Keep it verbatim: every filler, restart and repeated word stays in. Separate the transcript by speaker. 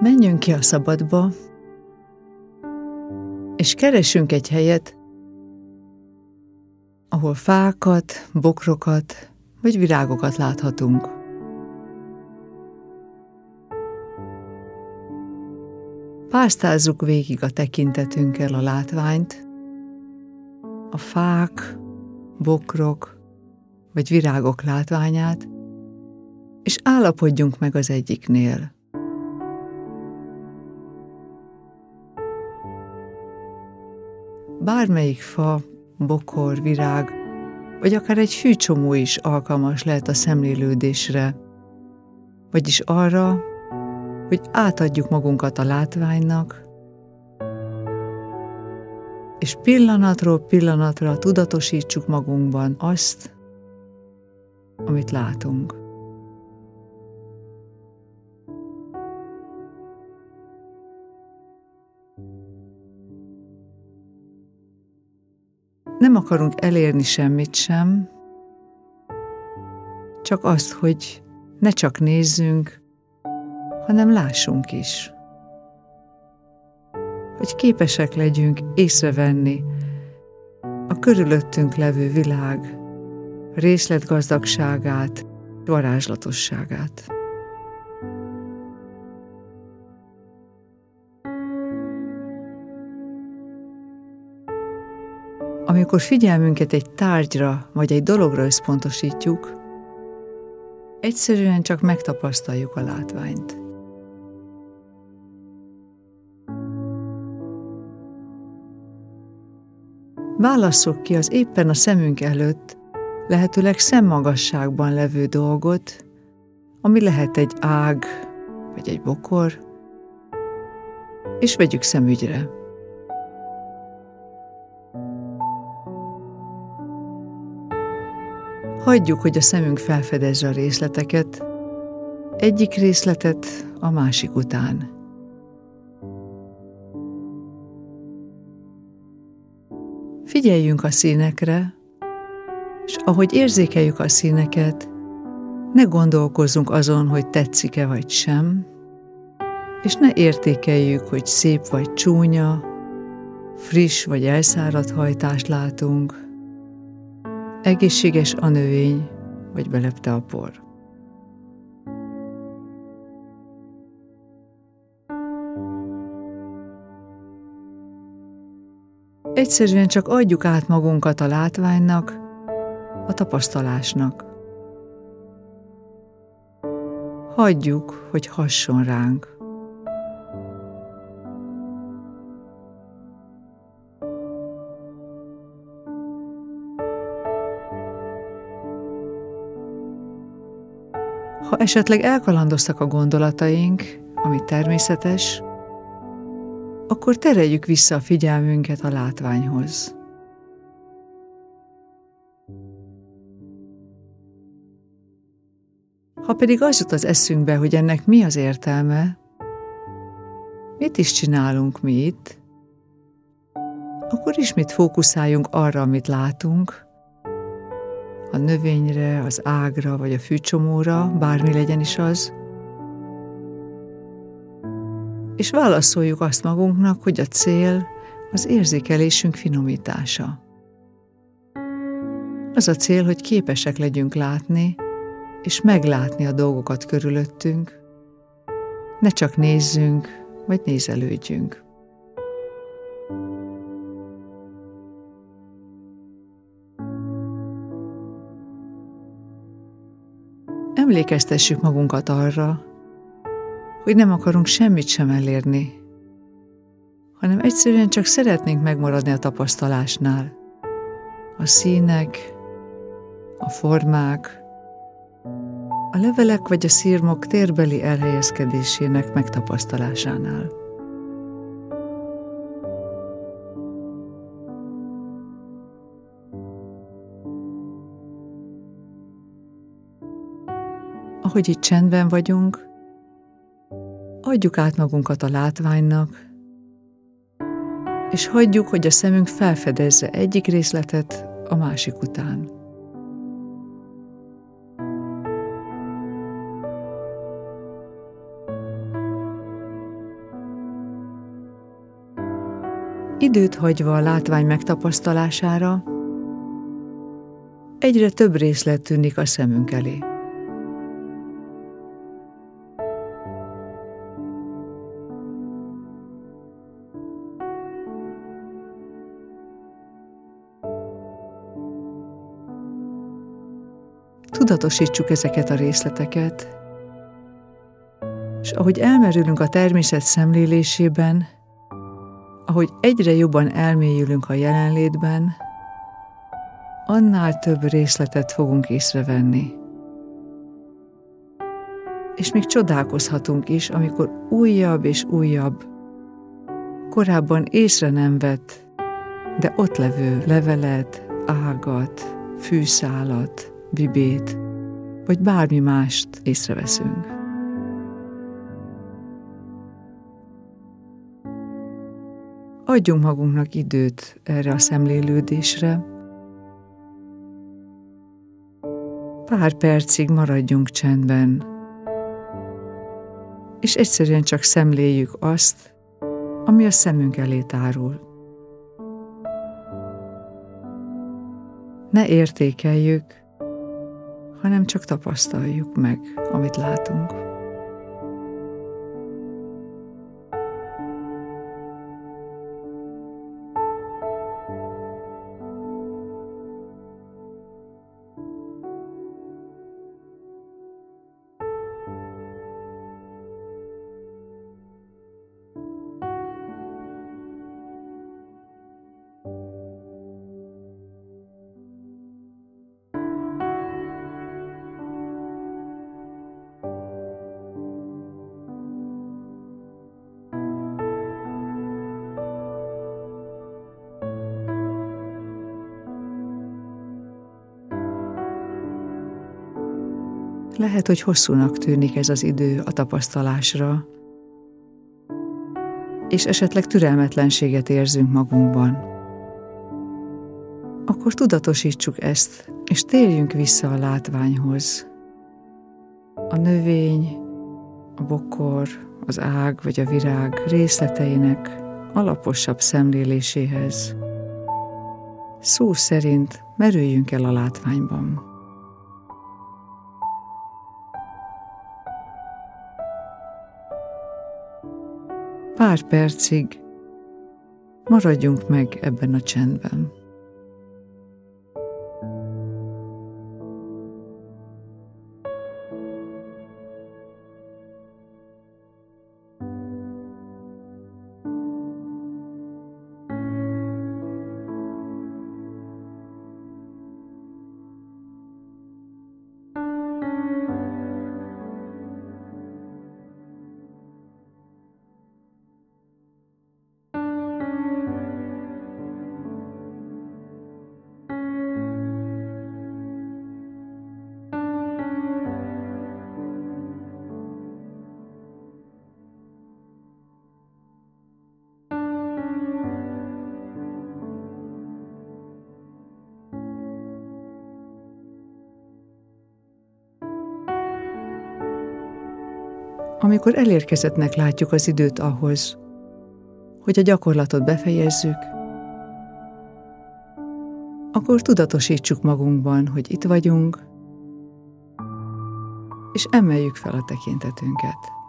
Speaker 1: Menjünk ki a szabadba, és keressünk egy helyet, ahol fákat, bokrokat vagy virágokat láthatunk. Pásztázzuk végig a tekintetünkkel a látványt, a fák, bokrok vagy virágok látványát, és állapodjunk meg az egyiknél. Bármelyik fa, bokor, virág, vagy akár egy fűcsomó is alkalmas lehet a szemlélődésre, vagyis arra, hogy átadjuk magunkat a látványnak, és pillanatról pillanatra tudatosítsuk magunkban azt, amit látunk. Nem akarunk elérni semmit sem, csak azt, hogy ne csak nézzünk, hanem lássunk is. Hogy képesek legyünk észrevenni a körülöttünk levő világ részletgazdagságát, varázslatosságát. Amikor figyelmünket egy tárgyra vagy egy dologra összpontosítjuk, egyszerűen csak megtapasztaljuk a látványt. Válasszuk ki az éppen a szemünk előtt lehetőleg szemmagasságban levő dolgot, ami lehet egy ág vagy egy bokor, és vegyük szemügyre. Hagyjuk, hogy a szemünk felfedezze a részleteket, egyik részletet a másik után. Figyeljünk a színekre, és ahogy érzékeljük a színeket, ne gondolkozzunk azon, hogy tetszik-e vagy sem, és ne értékeljük, hogy szép vagy csúnya, friss vagy elszáradt hajtást látunk, egészséges a növény, vagy belepte a por. Egyszerűen csak adjuk át magunkat a látványnak, a tapasztalásnak. Hagyjuk, hogy hasson ránk. Ha esetleg elkalandoztak a gondolataink, ami természetes, akkor tereljük vissza a figyelmünket a látványhoz. Ha pedig az jut az eszünkbe, hogy ennek mi az értelme, mit is csinálunk mi itt, akkor ismét fókuszáljunk arra, amit látunk, a növényre, az ágra vagy a fűcsomóra, bármi legyen is az, és válaszoljuk azt magunknak, hogy a cél az érzékelésünk finomítása. Az a cél, hogy képesek legyünk látni, és meglátni a dolgokat körülöttünk, ne csak nézzünk, vagy nézelődjünk. Emlékeztessük magunkat arra, hogy nem akarunk semmit sem elérni, hanem egyszerűen csak szeretnénk megmaradni a tapasztalásnál. A színek, a formák, a levelek vagy a szirmok térbeli elhelyezkedésének megtapasztalásánál. Ahogy itt csendben vagyunk, adjuk át magunkat a látványnak, és hagyjuk, hogy a szemünk felfedezze egyik részletet a másik után. időt hagyva a látvány megtapasztalására, egyre több részlet tűnik a szemünk elé. Tudatosítsuk ezeket a részleteket, és ahogy elmerülünk a természet szemlélésében, ahogy egyre jobban elmélyülünk a jelenlétben, annál több részletet fogunk észrevenni. És még csodálkozhatunk is, amikor újabb és újabb, korábban észre nem vett, de ott levő levelet, ágat, fűszálat, bibét, vagy bármi mást észreveszünk. Adjunk magunknak időt erre a szemlélődésre. Pár percig maradjunk csendben, és egyszerűen csak szemléljük azt, ami a szemünk elé tárul. Ne értékeljük, hanem csak tapasztaljuk meg, amit látunk. Lehet, hogy hosszúnak tűnik ez az idő a tapasztalásra, és esetleg türelmetlenséget érzünk magunkban. Akkor tudatosítsuk ezt, és térjünk vissza a látványhoz. A növény, a bokor, az ág vagy a virág részleteinek alaposabb szemléléséhez. Szó szerint merüljünk el a látványban. Pár percig maradjunk meg ebben a csendben. Amikor elérkezettnek látjuk az időt ahhoz, hogy a gyakorlatot befejezzük, akkor tudatosítsuk magunkban, hogy itt vagyunk, és emeljük fel a tekintetünket.